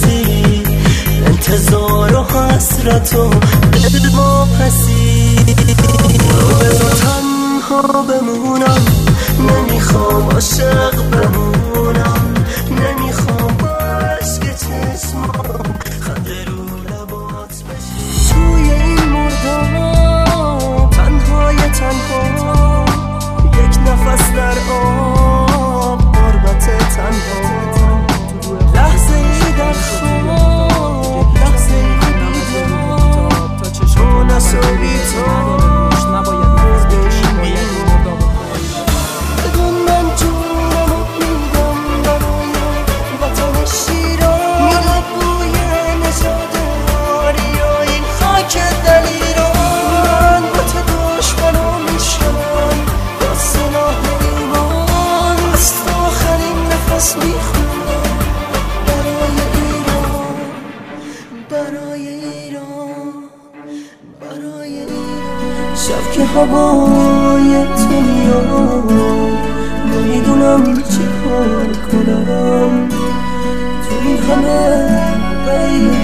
نفسی، انتظار و حسرت و دل واپسی. بذار تنها بمونم، نمیخوام عاشق بمونم، نمیخوام با عشق چشمام خنده رو لبات بشه. توی این مردم تنها یک نفس در آب، غربت تنها، لحظه ای در خواب، لحظه ای بیدار، تو نشو بی‌تاب. شب که هوای تو میاد، نمیدونم چی کار کنم. تو این همه